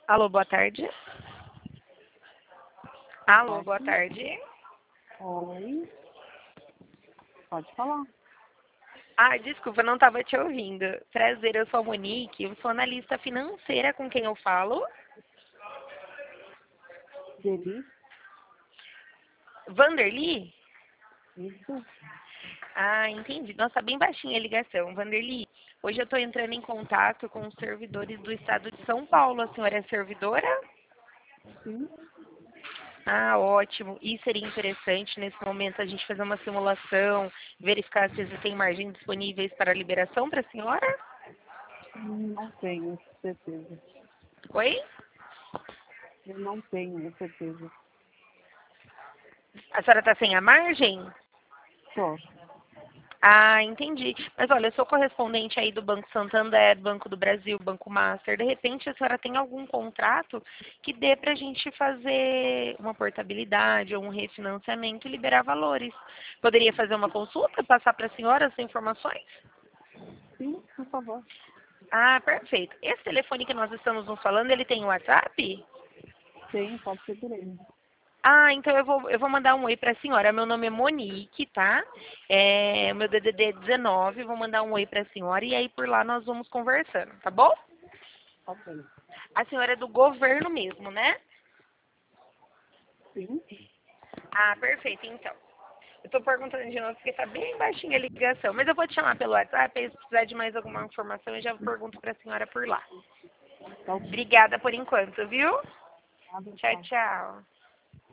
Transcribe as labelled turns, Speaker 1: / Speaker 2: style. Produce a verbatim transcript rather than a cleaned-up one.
Speaker 1: Alô, boa tarde. Alô, boa
Speaker 2: Pode?
Speaker 1: tarde.
Speaker 2: Oi. Pode falar.
Speaker 1: Ah, desculpa, não estava te ouvindo. Prazer, eu sou a Monique, eu sou analista financeira com quem eu falo.
Speaker 2: Deli?
Speaker 1: Vanderly?
Speaker 2: Isso?
Speaker 1: Ah, entendi. Nossa, bem baixinha a ligação. Vanderly, hoje eu estou entrando em contato com os servidores do estado de São Paulo. A senhora é servidora?
Speaker 2: Sim.
Speaker 1: Ah, ótimo. E seria interessante, nesse momento, a gente fazer uma simulação, verificar se existem margens disponíveis para liberação para a senhora?
Speaker 2: Não tenho certeza.
Speaker 1: Oi?
Speaker 2: Eu não tenho certeza.
Speaker 1: A senhora está sem a margem?
Speaker 2: Só.
Speaker 1: Ah, entendi. Mas olha, eu sou correspondente aí do Banco Santander, Banco do Brasil, Banco Master. De repente, a senhora tem algum contrato que dê para a gente fazer uma portabilidade ou um refinanciamento e liberar valores. Poderia fazer uma consulta, passar para a senhora as informações?
Speaker 2: Sim, por favor.
Speaker 1: Ah, perfeito. Esse telefone que nós estamos nos falando, ele tem WhatsApp?
Speaker 2: Tem, pode ser por ele.
Speaker 1: Ah, então eu vou, eu vou mandar um oi para a senhora. Meu nome é Monique, tá? É, meu D D D é dezenove, vou mandar um oi para a senhora e aí por lá nós vamos conversando, tá bom?
Speaker 2: Ok.
Speaker 1: A senhora é do governo mesmo, né?
Speaker 2: Sim.
Speaker 1: Ah, perfeito, então. Eu tô perguntando de novo porque tá bem baixinha a ligação, mas eu vou te chamar pelo WhatsApp, aí se precisar de mais alguma informação eu já pergunto para a senhora por lá.
Speaker 2: Tá ok.
Speaker 1: Obrigada por enquanto, viu?
Speaker 2: Nada,
Speaker 1: Tchau,
Speaker 2: tchau.
Speaker 1: tchau.